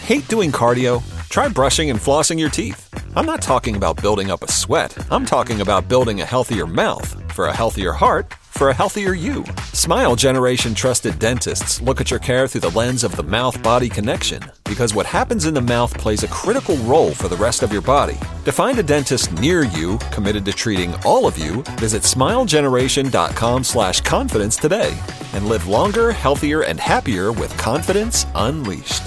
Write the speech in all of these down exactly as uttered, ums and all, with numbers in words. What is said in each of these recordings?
Hate doing cardio? Try brushing and flossing your teeth. I'm not talking about building up a sweat. I'm talking about building a healthier mouth for a healthier heart for a healthier you. Smile Generation trusted dentists look at your care through the lens of the mouth-body connection, because what happens in the mouth plays a critical role for the rest of your body. To find a dentist near you committed to treating all of you, visit smilegeneration.com slash confidence today and live longer, healthier, and happier with confidence unleashed.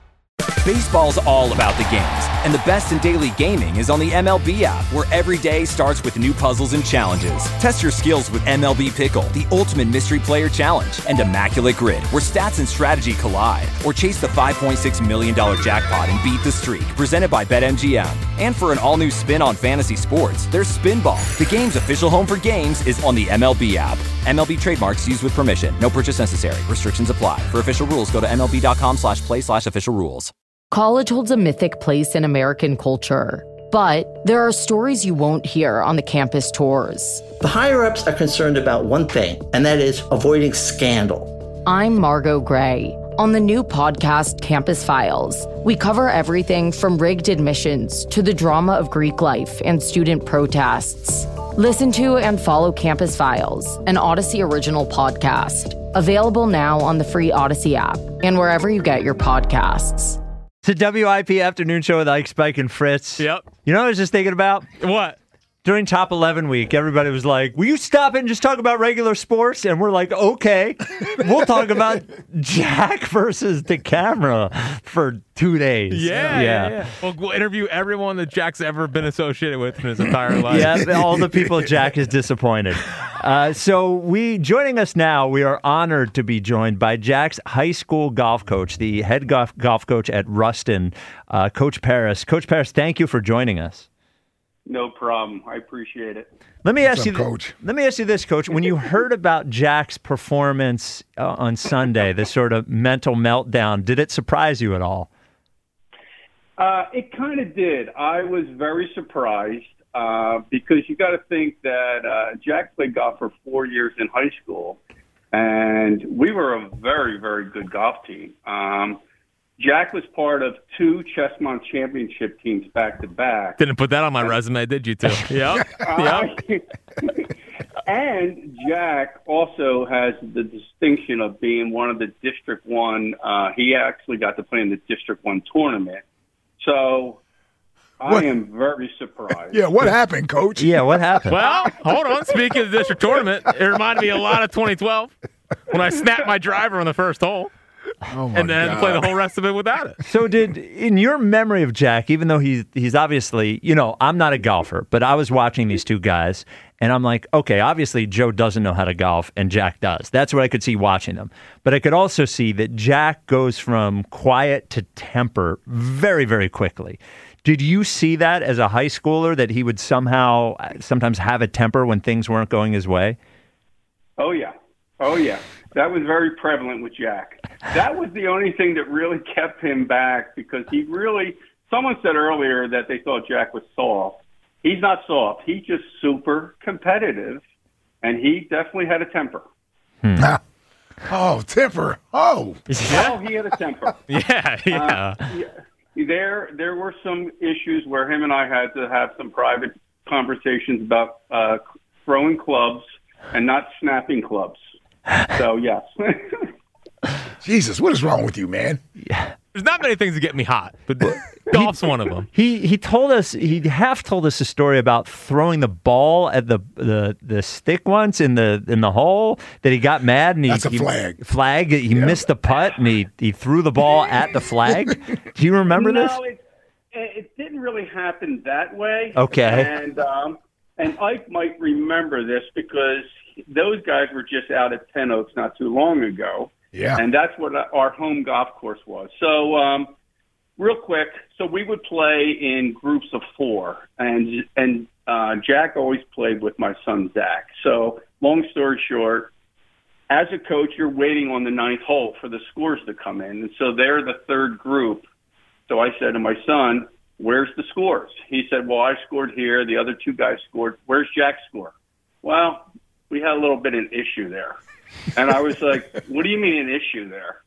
Baseball's all about the games, and the best in daily gaming is on the M L B app, where every day starts with new puzzles and challenges. Test your skills with M L B Pickle, the ultimate mystery player challenge, and Immaculate Grid, where stats and strategy collide. Or chase the five point six million dollars jackpot and beat the streak, presented by BetMGM. And for an all-new spin on fantasy sports, there's Spinball. The game's official home for games is on the M L B app. M L B trademarks used with permission. No purchase necessary. Restrictions apply. For official rules, go to MLB.com slash play slash official rules. College holds a mythic place in American culture, but there are stories you won't hear on the campus tours. The higher-ups are concerned about one thing, and that is avoiding scandal. I'm Margot Gray. On the new podcast, Campus Files, we cover everything from rigged admissions to the drama of Greek life and student protests. Listen to and follow Campus Files, an Odyssey original podcast. Available now on the free Odyssey app and wherever you get your podcasts. It's a W I P afternoon show with Ike, Spike, and Fritz. Yep. You know what I was just thinking about? What? During Top eleven week, everybody was like, will you stop it and just talk about regular sports? And we're like, okay, we'll talk about Jack versus the camera for two days. Yeah, yeah, yeah. yeah. We'll, we'll interview everyone that Jack's ever been associated with in his entire life. Yeah, all the people Jack is disappointed. Uh, so we joining us now, we are honored to be joined by Jack's high school golf coach, the head golf, golf coach at Ruston, uh, Coach Paris. Coach Paris, thank you for joining us. No problem. I appreciate it. Let me ask What's you, up, Coach? Let me ask you this, Coach. When you heard about Jack's performance uh, on Sunday, this sort of mental meltdown, did it surprise you at all? Uh, it kind of did. I was very surprised uh, because you got to think that uh, Jack played golf for four years in high school, and we were a very, very good golf team. Um, Jack was part of two Chessmont championship teams back to back. Didn't put that on my resume, did you, too? Yep. yep. And Jack also has the distinction of being one of the District One. Uh, he actually got to play in the District One tournament. So What? I am very surprised. Yeah, what happened, Coach? Yeah, what happened? Well, hold on. Speaking of the district tournament, it reminded me a lot of twenty twelve when I snapped my driver on the first hole. Oh my and then God. play the whole rest of it without it. So did, in your memory of Jack, even though he's, he's obviously, you know, I'm not a golfer, but I was watching these two guys, and I'm like, okay, obviously Joe doesn't know how to golf, and Jack does. That's what I could see watching them. But I could also see that Jack goes from quiet to temper very, very quickly. Did you see that as a high schooler, that he would somehow sometimes have a temper when things weren't going his way? Oh, yeah. Oh, yeah. That was very prevalent with Jack. That was the only thing that really kept him back, because he really – someone said earlier that they thought Jack was soft. He's not soft. He's just super competitive, and he definitely had a temper. Hmm. Ah. Oh, temper. Oh. Yeah. Oh, he had a temper. Yeah, yeah. Uh, yeah. There, there were some issues where him and I had to have some private conversations about uh, throwing clubs and not snapping clubs. So, yes. Jesus, what is wrong with you, man? Yeah. There's not many things that get me hot, but golf's one of them. He he told us, he half told us a story about throwing the ball at the the, the stick once in the in the hole, that he got mad and he That's a he- flag. Flag. He Yeah. missed the putt and he, he threw the ball at the flag. Do you remember no, this? it, it didn't really happen that way. Okay. And um, and Ike might remember this because those guys were just out at Ten Oaks not too long ago. Yeah. And that's what our home golf course was. So, um, real quick, so we would play in groups of four, and and uh, Jack always played with my son Zach. So, long story short, as a coach, you're waiting on the ninth hole for the scores to come in, and so they're the third group. So I said to my son, "Where's the scores?" He said, "Well, I scored here. The other two guys scored. Where's Jack's score?" Well, we had a little bit of an issue there. And I was like, what do you mean an issue there?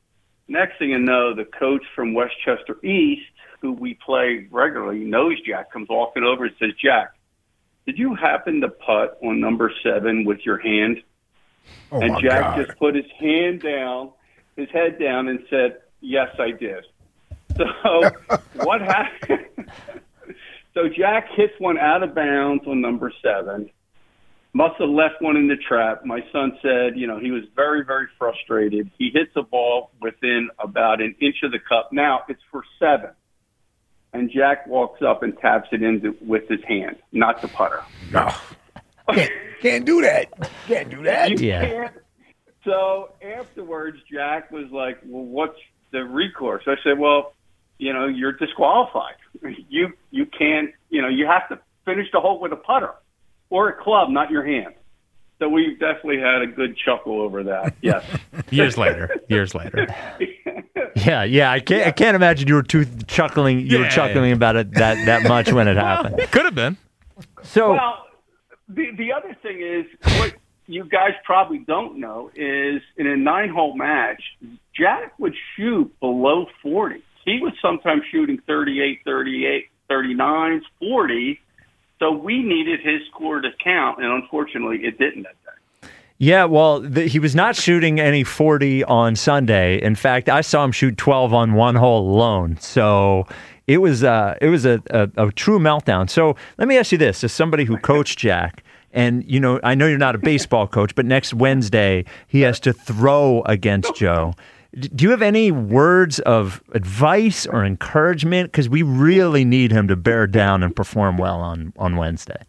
next thing you know, the coach from Westchester East, who we play regularly, knows Jack, comes walking over and says, Jack, did you happen to putt on number seven with your hand? Oh, and my Jack God. just put his hand down, his head down, and said, yes, I did. So what happened? So Jack hits one out of bounds on number seven. Must have left one in the trap. My son said, you know, he was very, very frustrated. He hits a ball within about an inch of the cup. Now it's for seven. And Jack walks up and taps it in with his hand, not the putter. No. Can't, can't do that. Can't do that. You Yeah. can't. So afterwards, Jack was like, well, what's the recourse? I said, well, you know, you're disqualified. You you can't, you know, you have to finish the hole with a putter or a club, not your hand. So we definitely had a good chuckle over that. Yes. Years later. Years later. Yeah, yeah. I can't. I can't imagine you were too chuckling. You were Yeah. chuckling about it that, that much when it happened. Could have been. So Well, the the other thing is what you guys probably don't know is in a nine-hole match, Jack would shoot below forty. He was sometimes shooting thirty-eight, thirty-eight, thirty-nine, forty. So we needed his score to count, and unfortunately, it didn't that day. yeah, well, the, he was not shooting any forty on Sunday. In fact, I saw him shoot twelve on one hole alone. So it was uh, it was a, a, a true meltdown. So let me ask you this: as somebody who coached Jack. And, you know, I know you're not a baseball coach, but next Wednesday he has to throw against Joe. D- Do you have any words of advice or encouragement? Because we really need him to bear down and perform well on, on Wednesday.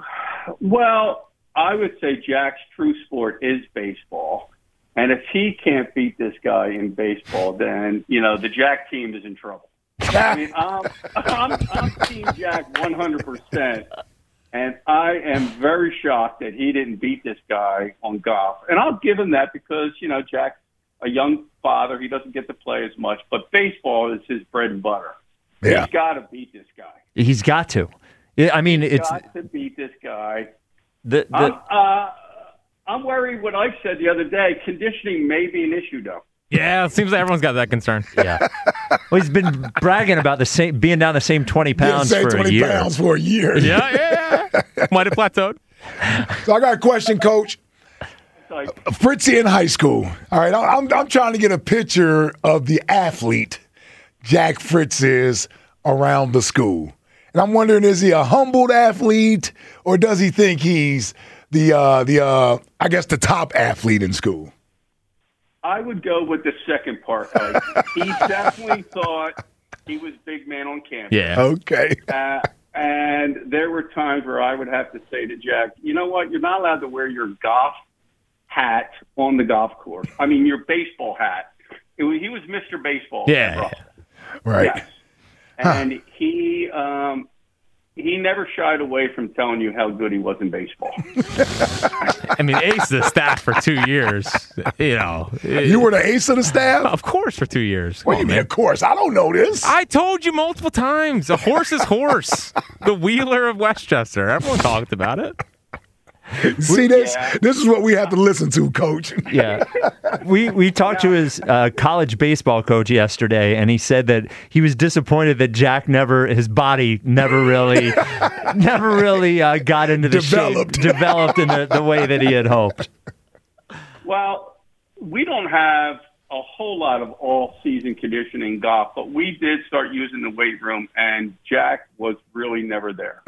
Well, I would say Jack's true sport is baseball. And if he can't beat this guy in baseball, then, you know, the Jack team is in trouble. I mean, I'm, I'm, I'm Team Jack one hundred percent. And I am very shocked that he didn't beat this guy on golf. And I'll give him that because, you know, Jack's a young father. He doesn't get to play as much. But baseball is his bread and butter. Yeah. He's got to beat this guy. He's got to. Yeah, I mean, He's it's got to beat this guy. the, the I'm, uh, I'm worried what I said the other day. Conditioning may be an issue, though. Yeah, it seems like everyone's got that concern. yeah. Well, he's been bragging about the same being down the same twenty pounds Didn't say for a twenty year. pounds for a year. Yeah, yeah, yeah. Might have plateaued. So I got a question, Coach. It's like, Fritzy in high school. All right, I'm I'm trying to get a picture of the athlete Jack Fritz is around the school, and I'm wondering: is he a humbled athlete, or does he think he's the uh, the uh, I guess the top athlete in school? I would go with the second part. Like, he definitely thought he was big man on campus. Yeah. Okay. Uh, and there were times where I would have to say to Jack, you know what? You're not allowed to wear your golf hat on the golf course. I mean, your baseball hat. It was, he was Mister Baseball. Yeah. Right. Yes. And he um, he never shied away from telling you how good he was in baseball. I mean, ace of the staff for two years. You know. You were the ace of the staff? Of course, for two years. What Come do you on, mean, man. of course? I don't know this. I told you multiple times. A horse is horse. The Wheeler of Westchester. Everyone talked about it. See this? Yeah. This is what we have to listen to, Coach. Yeah, we we talked to his uh, college baseball coach yesterday, and he said that he was disappointed that Jack never, his body never really, never really uh, got into the Developed. shape, developed in the, the way that he had hoped. Well, we don't have a whole lot of all-season conditioning golf, but we did start using the weight room, and Jack was really never there.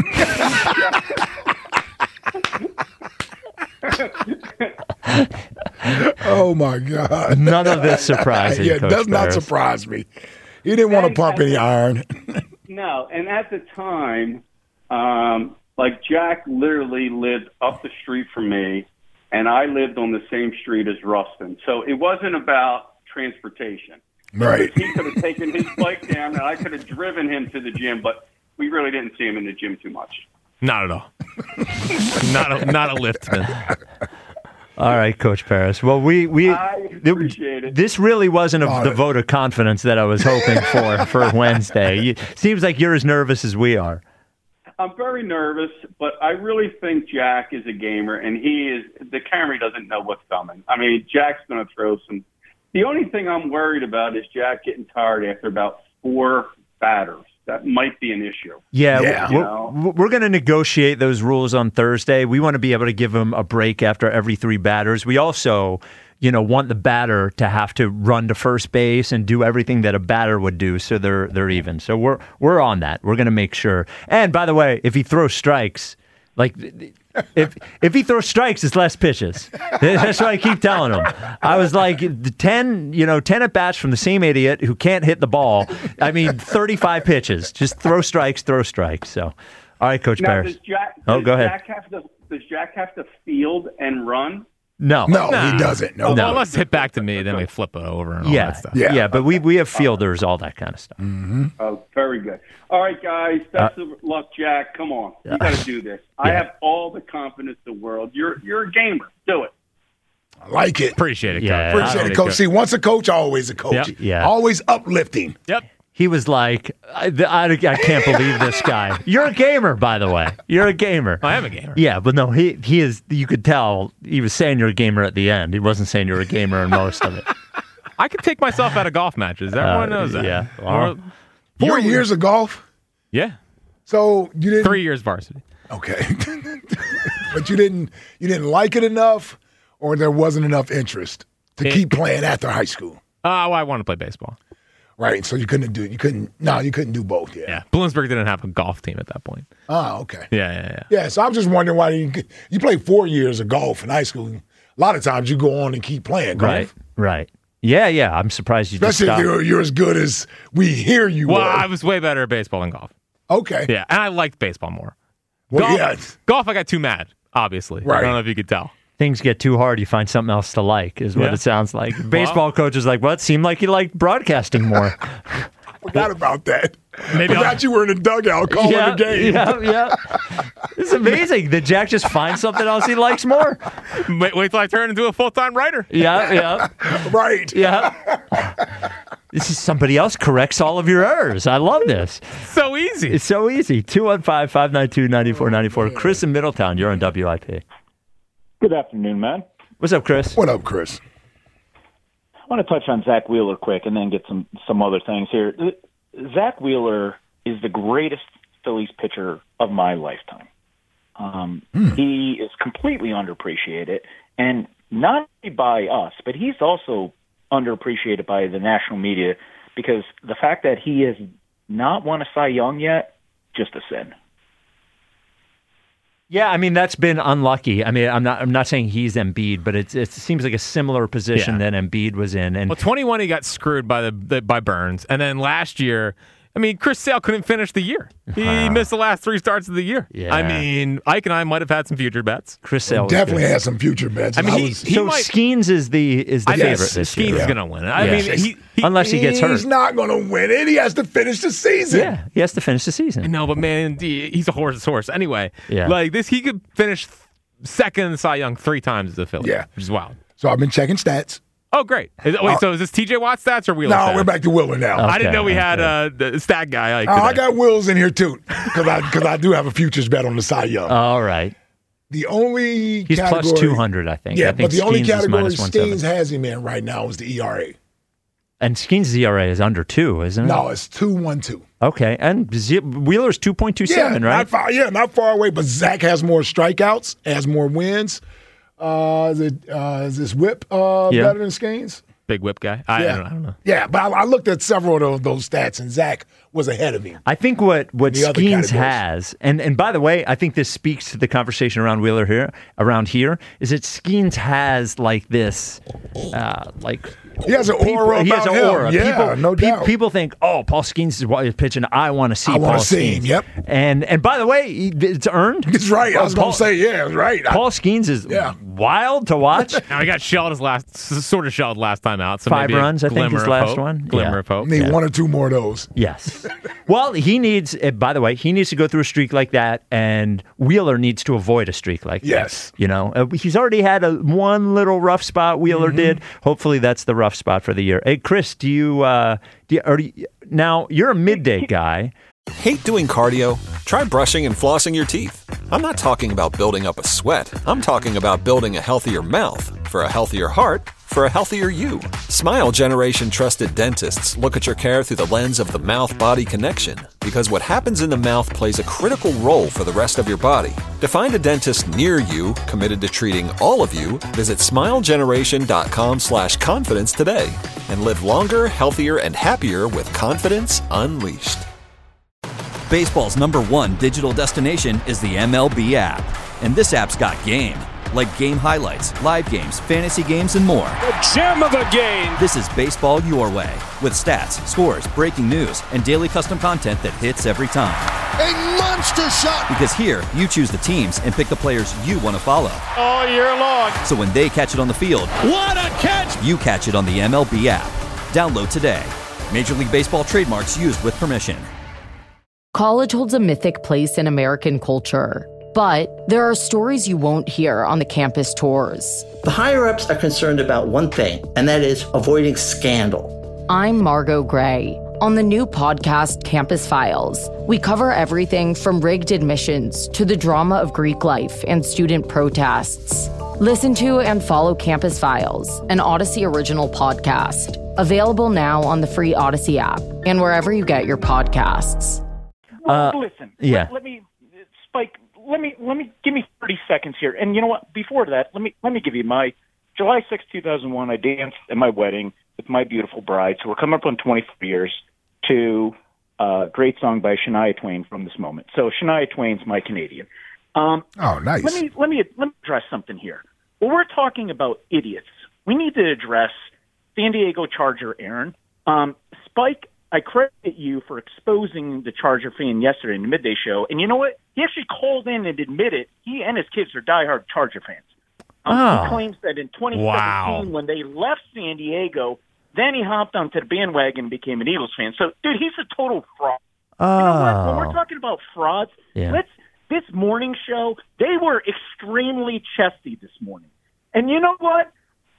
Oh my God! None of this surprises. yeah, it Coach does not Barris. surprise me. He didn't want to And- pump and- any iron. No, and at the time, um, like Jack literally lived up the street from me, and I lived on the same street as Rustin. So it wasn't about transportation. Right. He could have taken his bike down, and I could have driven him to the gym, but we really didn't see him in the gym too much. Not at all. not a, not a liftman. All right, Coach Paris. Well, we we I appreciate it. This really wasn't a, Oh, the vote of confidence that I was hoping for for Wednesday. You, seems like you're as nervous as we are. I'm very nervous, but I really think Jack is a gamer, and he is. The Camry doesn't know what's coming. I mean, Jack's going to throw some The only thing I'm worried about is Jack getting tired after about four batters. That might be an issue. Yeah, yeah. we're, we're going to negotiate those rules on Thursday. We want to be able to give him a break after every three batters. We also, you know, want the batter to have to run to first base and do everything that a batter would do, so they're they're even. So we're we're on that. We're going to make sure. And by the way, if he throws strikes, like if if he throws strikes, it's less pitches. That's what I keep telling him. I was like, ten, you know, ten at bats from the same idiot who can't hit the ball. I mean, thirty-five pitches. Just throw strikes, throw strikes. So, all right, Coach Now, Paris. does Jack, oh, does go ahead. Jack have to, does Jack have to field and run? No, No, Nah. he doesn't. No, Well, unless hit back to me, then we flip it over and all yeah, that stuff. yeah, Yeah. But we we have fielders, all that kind of stuff. Oh, very good. All right, guys. Best Uh, of luck, Jack. Come on. You got to do this. I Yeah. have all the confidence in the world. You're you're a gamer. Do it. I like it. Appreciate it, Yeah. Coach. Appreciate Really it, Coach. good. See, once a coach, always a coach. Yep. Yeah. Always uplifting. Yep. He was like, I, I, I can't believe this guy. You're a gamer, by the way. You're a gamer. I am a gamer. Yeah, but no, he he is. You could tell he was saying you're a gamer at the end. He wasn't saying you're a gamer in most of it. I could take myself out of golf matches. Everyone Uh, knows that. yeah. Or- Four You're- years of golf. yeah. So you didn't. Three years varsity. Okay, but you didn't. You didn't like it enough, or there wasn't enough interest to It- keep playing after high school. Uh, well, I want to play baseball. Right. So you couldn't do. You couldn't. No, you couldn't do both. Yeah. Yeah. Bloomsburg didn't have a golf team at that point. Oh, okay. Yeah, yeah, yeah. Yeah. So I'm just wondering why you you played four years of golf in high school. A lot of times you go on and keep playing golf. Right, right. Yeah, yeah. I'm surprised you just Especially if stopped. you're, you're as good as we hear you Well, were. I was way better at baseball than golf. Okay. Yeah, and I liked baseball more. Well, golf, yeah. golf, I got too mad, obviously. Right. I don't know if you could tell. Things get too hard, you find something else to like, is what Yeah. it sounds like. Baseball coach is like, well, it seemed like you liked broadcasting more. Forgot about that. Maybe Forgot I'll- you were in the dugout calling yeah, the game. yeah, yeah. It's amazing that Jack just finds something else he likes more. Wait, wait till I turn into a full-time writer. Yeah, yeah, Right. yeah. This is somebody else corrects all of your errors. I love this. So easy. It's so easy. two one five, five nine two, nine four nine four. Chris in Middletown, you're on W I P. Good afternoon, man. What's up, Chris? What up, Chris? I want to touch on Zach Wheeler quick and then get some, some other things here. Zach Wheeler is the greatest Phillies pitcher of my lifetime. Um, Hmm. He is completely underappreciated, and not only by us, but he's also underappreciated by the national media because the fact that he has not won a Cy Young yet, just a sin. Yeah, I mean that's been unlucky. I mean, I'm not I'm not saying he's Embiid, but it's it seems like a similar position Yeah. that Embiid was in. And Well, twenty-one, he got screwed by the, the by Burns, and then last year, I mean, Chris Sale couldn't finish the year. He missed the last three starts of the year. Yeah. I mean, Ike and I might have had some future bets. Chris Sale was Definitely good. had some future bets. I mean, he- was, he so might- Skeens is the is the I favorite think this Skeens year. is going to win it. I Yeah. mean, he, he, Unless he gets hurt. He's not going to win it. He has to finish the season. Yeah, he has to finish the season. no, but man, he- he's a horse's horse. Anyway, Yeah. like this, he could finish second in Cy Young three times as a Philly. Yeah. Which is wild. So I've been checking stats. Oh, great. Is, wait, so is this T J Watt stats or Wheeler No, stats? we're back to Wheeler now. I didn't Okay, know we had okay. uh, the stat guy. Ike, Oh, I today. got Wills in here too because I because I do have a futures bet on the Cy Young. All right, the only he's category, plus two hundred, I think. Yeah, I think but the only Skeens is category minus one Skeens seventy. has him in right now is the E R A. And Skeens' E R A is under two, isn't it? No, it's two one two. Okay, and Z- Wheeler's two point two Yeah, seven, right? not far. Yeah, not far away. But Zach has more strikeouts, has more wins. Uh, is it uh, is this Whip uh, Yeah. better than Skeens? Big whip guy. I, Yeah. I, don't, I don't know. Yeah, but I, I looked at several of those, those stats, and Zach was ahead of him. I think what what The other Skeens categories. has, and and by the way, I think this speaks to the conversation around Wheeler here, around here, is that Skeens has like this, uh, like He has an people- aura he has about an him. aura. Yeah, people, no pe- doubt. People think, oh, Paul Skeens is what he's pitching. I want to see I wanna Paul see him, Skeens. yep. And and by the way, he- it's earned. That's right. I was Paul, going to say, yeah, that's right. I- Paul Skeens is Yeah. wild to watch. Now he got shelled his last, sort of shelled last time out. So Five maybe a runs, I think, glimmer his of last hope. one. Glimmer Yeah. of hope. need Yeah. one or two more of those. Yes. Well, he needs, uh, by the way, he needs to go through a streak like that, and Wheeler needs to avoid a streak like Yes. that. You know, uh, he's already had a one little rough spot, Wheeler Mm-hmm. did. Hopefully that's the rough spot for the year. Hey, Chris, do you, uh, do you, are you now, you're a midday guy. Hate doing cardio? Try brushing and flossing your teeth. I'm not talking about building up a sweat. I'm talking about building a healthier mouth. For a healthier heart, for a healthier you. Smile Generation trusted dentists look at your care through the lens of the mouth-body connection, because what happens in the mouth plays a critical role for the rest of your body. To find a dentist near you committed to treating all of you, visit smilegeneration.com slash confidence today and live longer, healthier, and happier with confidence unleashed. Baseball's number one digital destination is the M L B app. And this app's got game. Like game highlights, live games, fantasy games, and more. The gem of a game! This is baseball your way. With stats, scores, breaking news, and daily custom content that hits every time. A monster shot! Because here, you choose the teams and pick the players you want to follow. All year long. So when they catch it on the field, what a catch! You catch it on the M L B app. Download today. Major League Baseball trademarks used with permission. College holds a mythic place in American culture, but there are stories you won't hear on the campus tours. The higher-ups are concerned about one thing, and that is avoiding scandal. I'm Margot Gray. On the new podcast, Campus Files, we cover everything from rigged admissions to the drama of Greek life and student protests. Listen to and follow Campus Files, an Odyssey original podcast. Available now on the free Odyssey app and wherever you get your podcasts. Well, uh, listen, yeah. let, let me, Spike, let me, let me, give me thirty seconds here. And you know what? Before that, let me, let me give you my July sixth, two thousand one, I danced at my wedding with my beautiful bride. So we're coming up on twenty-four years to a great song by Shania Twain, From This Moment. So Shania Twain's my Canadian. Um, oh, nice. Let me, let me, let me address something here. When we're talking about idiots, we need to address San Diego Charger Aaron. Um, Spike, I credit you for exposing the Charger fan yesterday in the midday show. And you know what? He actually called in and admitted he and his kids are diehard Charger fans. Um, oh. He claims that in twenty seventeen, Wow. when they left San Diego, then he hopped onto the bandwagon and became an Eagles fan. So, dude, he's a total fraud. Oh. You know what? When we're talking about frauds, Yeah. let's this morning show, they were extremely chesty this morning. And you know what?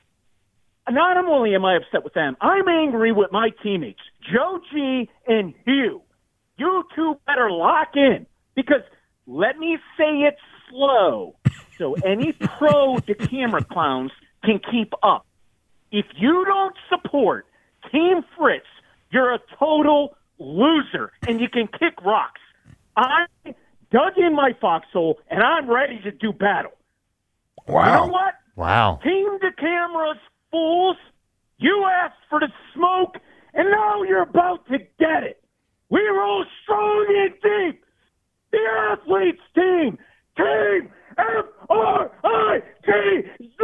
Not only am I upset with them, I'm angry with my teammates, Joe G and Hugh. You two better lock in, because let me say it slow so any pro to camera clowns can keep up. If you don't support Team Fritz, you're a total loser, and you can kick rocks. I dug in my foxhole, and I'm ready to do battle. Wow. You know what? Wow. Team to cameras, fools. You asked for the smoke, and now you're about to get it. We roll strong and deep. The athletes team. Team F R I T Z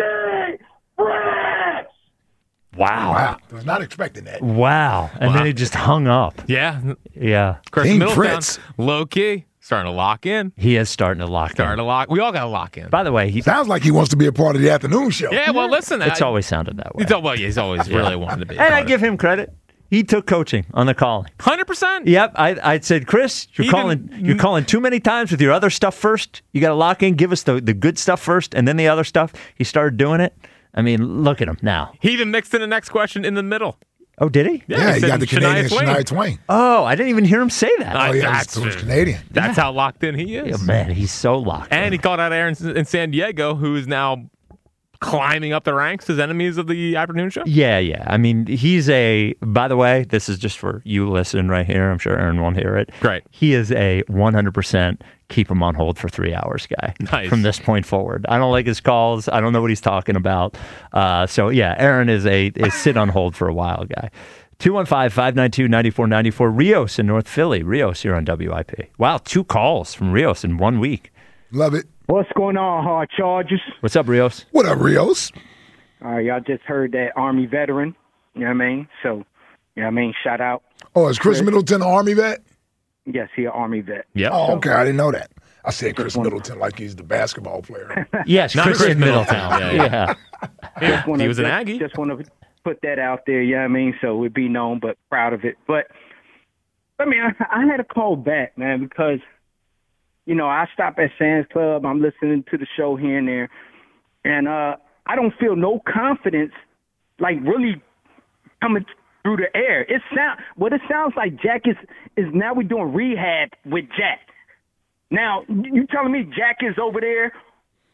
Fritz. Wow. Wow. I was not expecting that. Wow. And Wow. then he just hung up. Yeah. Yeah. Chris Team Middletown, Fritz. low key, starting to lock in. He is starting to lock Starting in. to lock. We all got to lock in. By the way, he, Sounds like he wants to be a part of the afternoon show. Yeah, well, listen. it's I, always sounded that way. He's, al- well, he's always really wanted to be. a And part I of give him credit. He took coaching on the calling. one hundred percent. Yep, I I said, Chris, you're Even- calling you're calling too many times with your other stuff first. You got to lock in, give us the, the good stuff first, and then the other stuff. He started doing it. I mean, look at him now. He even mixed in the next question in the middle. Oh, did he? Yeah, he he said got the Canadian Shania Twain. Shania Twain. Oh, I didn't even hear him say that. Uh, Oh, yeah, that's it was Canadian. That's how locked in he is. Yeah, man, he's so locked And in. he called out Aaron in San Diego, who is now climbing up the ranks as enemies of the afternoon show. Yeah, yeah. I mean, he's a, by the way, this is just for you listening right here. I'm sure Aaron won't hear it. Great. He is a one hundred percent keep him on hold for three hours guy. Nice. From this point forward. I don't like his calls. I don't know what he's talking about. Uh, so, yeah, Aaron is a is sit on hold for a while guy. two one five, five nine two, nine four nine four. Rios in North Philly. Rios here on W I P. Wow, two calls from Rios in one week. Love it. What's going on, Hard Chargers? What's up, Rios? What up, Rios? All right, y'all just heard that Army veteran. You know what I mean? So, you know what I mean? Shout out. Oh, is Chris Chris. Middleton an Army vet? Yes, he an Army vet. Yep. Oh, okay. I didn't know that. I said Chris Middleton like he's the basketball player. Yes, Not Chris, Chris Middleton. Middleton. Yeah. Yeah. Just wanna, He was an just, Aggie. Just want to put that out there, you know what I mean? So it be known, but proud of it. But, I mean, I, I had to call back, man, because, you know, I stop at Sam's Club. I'm listening to the show here and there. And uh, I don't feel no confidence, like, really coming through the air. It sound what it sounds like, Jack, is, is now we're doing rehab with Jack. Now, you telling me Jack is over there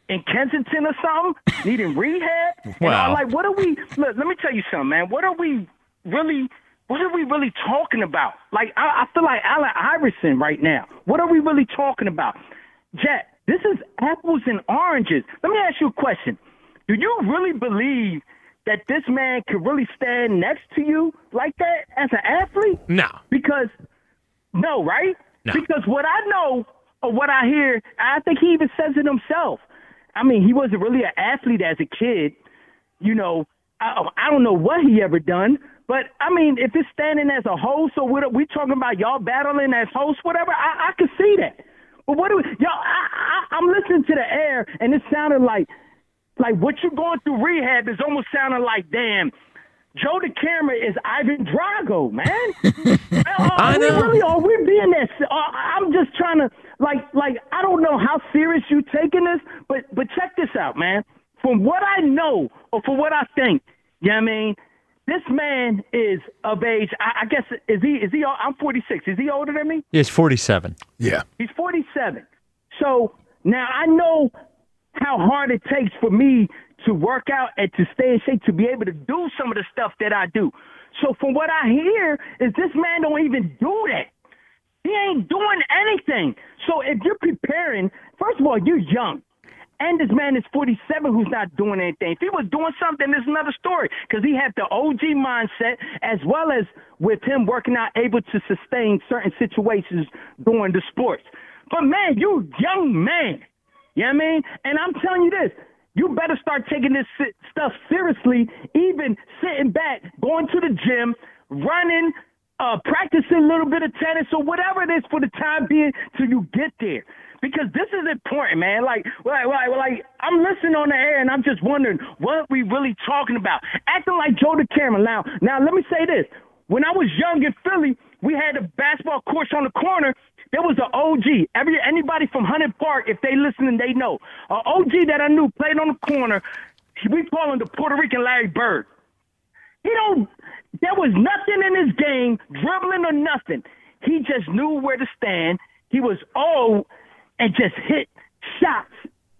in Kensington or something, needing rehab. Wow. And I'm like, what are we? Look, let me tell you something, man. What are we really? What are we really talking about? Like, I, I feel like Allen Iverson right now. What are we really talking about? Jack, this is apples and oranges. Let me ask you a question. Do you really believe that this man could really stand next to you like that as an athlete? No. Because, no, right? No. Because what I know or what I hear, I think he even says it himself. I mean, he wasn't really an athlete as a kid. You know, I, I don't know what he ever done. But, I mean, if it's standing as a host or what, we talking about y'all battling as hosts, whatever, I, I can see that. But what do we, y'all, I, I, I'm listening to the air, and it sounded like, like what you're going through rehab is almost sounding like, damn, Joe DeCamera is Ivan Drago, man. Are I know. We really, are we being that? Uh, I'm just trying to, like, like I don't know how serious you taking this, but but check this out, man. From what I know or from what I think, you know what I mean, this man is of age. I, I guess is he? Is he? I'm forty-six. Is he older than me? He's forty-seven. Yeah. He's forty-seven. So now I know how hard it takes for me to work out and to stay in shape to be able to do some of the stuff that I do. So from what I hear is this man don't even do that. He ain't doing anything. So if you're preparing, first of all, you're young. And this man is forty-seven who's not doing anything. If he was doing something, there's another story because he had the O G mindset as well as with him working out, able to sustain certain situations during the sports. But, man, you young man. You know what I mean? And I'm telling you this. You better start taking this stuff seriously, even sitting back, going to the gym, running, uh, practicing a little bit of tennis or whatever it is for the time being till you get there. Because this is important, man. Like, like, like, like, I'm listening on the air, and I'm just wondering what we really talking about. Acting like Joe DeCamera. Now, now, let me say this. When I was young in Philly, we had a basketball court on the corner. There was an O G. Every anybody from Hunted Park, if they listening, they know. An O G that I knew played on the corner. We call him the Puerto Rican Larry Bird. He don't. There was nothing in his game, dribbling or nothing. He just knew where to stand. He was old. And just hit shots.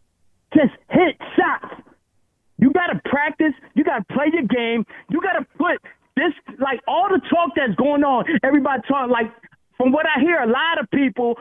Just hit shots. You got to practice. You got to play your game. You got to put this, like all the talk that's going on, everybody talking, like from what I hear, a lot of people,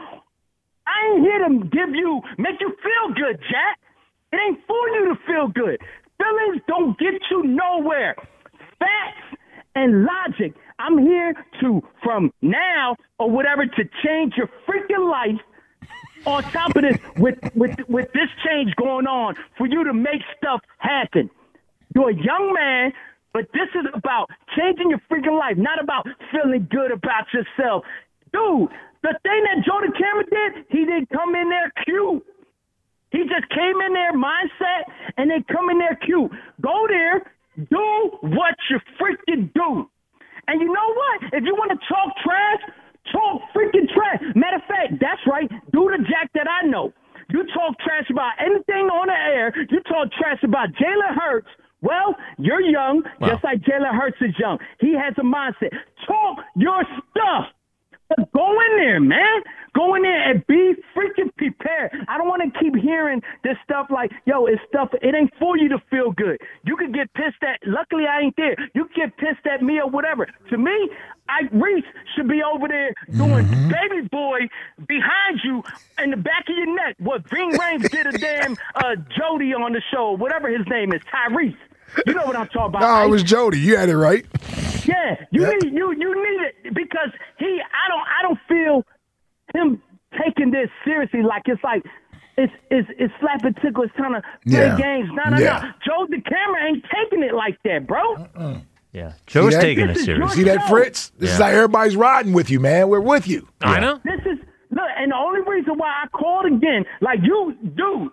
I ain't here to give you, make you feel good, Jack. It ain't for you to feel good. Feelings don't get you nowhere. Facts and logic. I'm here to, from now or whatever, to change your freaking life. On top of this, with, with with this change going on, for you to make stuff happen. You're a young man, but this is about changing your freaking life, not about feeling good about yourself. Dude, the thing that Joe DeCamera did, he didn't come in there cute. He just came in there mindset, and they come in there cute. Go there, do what you freaking do. And you know what? If you want to talk trash, talk freaking trash. Matter of fact, that's right. Do the Jack that I know. You talk trash about anything on the air. You talk trash about Jalen Hurts. Well, you're young, wow. Just like Jalen Hurts is young. He has a mindset. Talk your stuff. But go in there, man. Go in there and be freaking prepared. I don't want to keep hearing this stuff like, yo, it's stuff, it ain't for you to feel good. You could get pissed at, luckily I ain't there. You can get pissed at me or whatever. To me, Ike Reese should be over there doing mm-hmm. baby boy behind you in the back of your neck. What Ving Rhames did a damn uh, Jody on the show, whatever his name is, Tyrese. You know what I'm talking about. No, right? It was Jody. You had it right. Yeah, you yep. need you you need it because he I don't I don't feel him taking this seriously. Like it's like it's it's it's slap and tickle. It's trying to play yeah. games. No, no, yeah. no. Joe DeCamera ain't taking it like that, bro. Uh-uh. Yeah, Joe's taking it seriously. See that, Fritz? This yeah. is how everybody's riding with you, man. We're with you. Yeah. I know. This is look, and the only reason why I called again, like you, dude,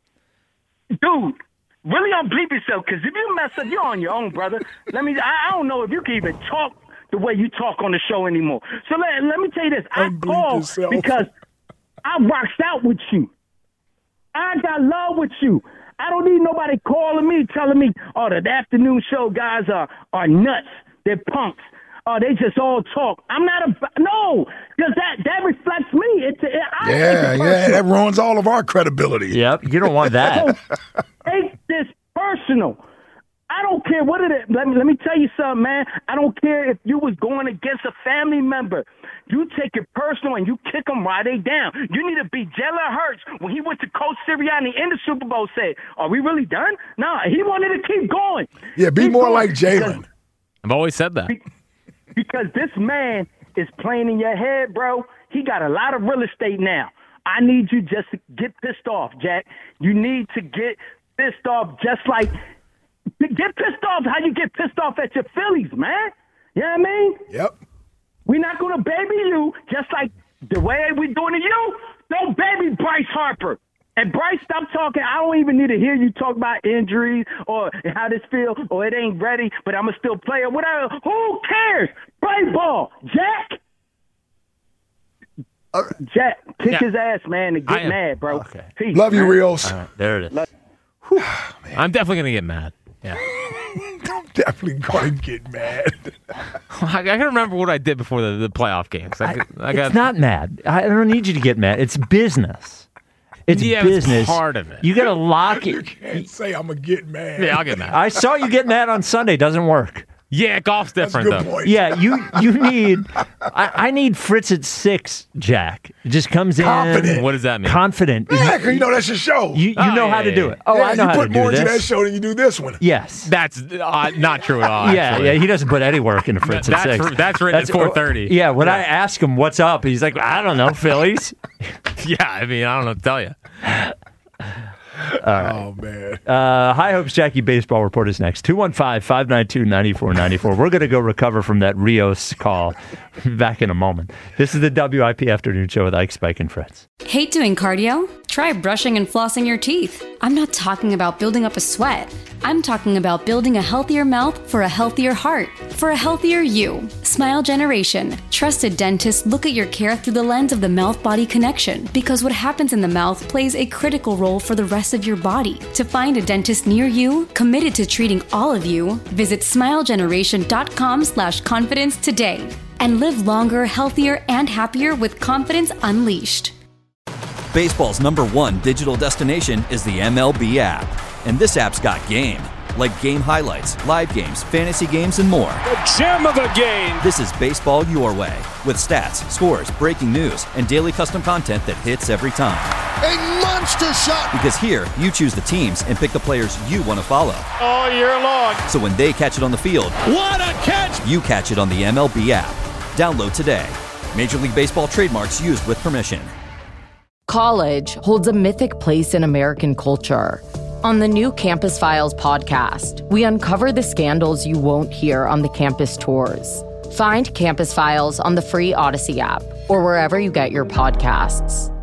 dude. Really don't bleep yourself, because if you mess up, you're on your own, brother. Let me. I, I don't know if you can even talk the way you talk on the show anymore. So let, let me tell you this. I called yourself. Because I rocked out with you. I got love with you. I don't need nobody calling me, telling me, oh, the afternoon show guys are, are nuts. They're punks. Oh, they just all talk. I'm not a – no, because that, that reflects me. It's, it, I Yeah, yeah, that ruins all of our credibility. Yep, you don't want that. Take this personal. I don't care what it is. Let me, let me tell you something, man. I don't care if you was going against a family member. You take it personal and you kick them while they down. You need to be Jalen Hurts when he went to Coach Sirianni in the Super Bowl said, are we really done? No, he wanted to keep going. Yeah, be keep more going. like Jalen. I've always said that. Because this man is playing in your head, bro. He got a lot of real estate now. I need you just to get pissed off, Jack. You need to get pissed off just like – get pissed off how you get pissed off at your Phillies, man. You know what I mean? Yep. We're not going to baby you just like the way we're doing to you. Don't baby Bryce Harper. And Bryce, stop talking. I don't even need to hear you talk about injuries or how this feels or it ain't ready, but I'm going to still play or whatever. Who cares? Play ball. Jack. Uh, Jack, kick yeah. his ass, man, and get mad, bro. Okay. Peace, Love you, man. Rios. All right, there it is. Oh, I'm definitely going to get mad. Yeah. I'm definitely going to get mad. I, I got to remember what I did before the, the playoff games. I, I, I got, it's not mad. I don't need you to get mad. It's business. It's yeah, business. It's part of it. You got to lock it. You can't say I'm going to get mad. Yeah, I'll get mad. I saw you get mad on Sunday. Doesn't work. Yeah, golf's different, That's a good though. point. Yeah, you you need. I, I need Fritz at six, Jack. It just comes Confident. in. What does that mean? Confident. Yeah, because you know that's your show. You, you Oh, know yeah, how to yeah, do yeah. it. Oh, yeah, I know you how put to do more this. into that show than you do this one. Yes. That's uh, not true at all. Yeah, actually. yeah. He doesn't put any work into Fritz That's at six. r- that's written at four thirty. Yeah. When I ask him what's up, he's like, I don't know, Phillies. Yeah, I mean, I don't know what to tell you. All right. Oh, man. Uh, High Hopes Jackie Baseball Report is next. two one five, five nine two, nine four nine four. We're going to go recover from that Rios call back in a moment. This is the W I P Afternoon Show with Ike, Spike, and Fritz. Hate doing cardio? Try brushing and flossing your teeth. I'm not talking about building up a sweat. I'm talking about building a healthier mouth for a healthier heart, for a healthier you. Smile Generation. Trusted dentists look at your care through the lens of the mouth-body connection because what happens in the mouth plays a critical role for the rest of your body. To find a dentist near you, committed to treating all of you, visit smilegeneration.com slash confidence today and live longer, healthier, and happier with confidence unleashed. Baseball's number one digital destination is the M L B app. And this app's got game. Like game highlights, live games, fantasy games, and more. The gem of the game. This is baseball your way. With stats, scores, breaking news, and daily custom content that hits every time. A monster shot. Because here, you choose the teams and pick the players you want to follow. All year long. So when they catch it on the field, What a catch. you catch it on the M L B app. Download today. Major League Baseball trademarks used with permission. College holds a mythic place in American culture. On the new Campus Files podcast, we uncover the scandals you won't hear on the campus tours. Find Campus Files on the free Odyssey app or wherever you get your podcasts.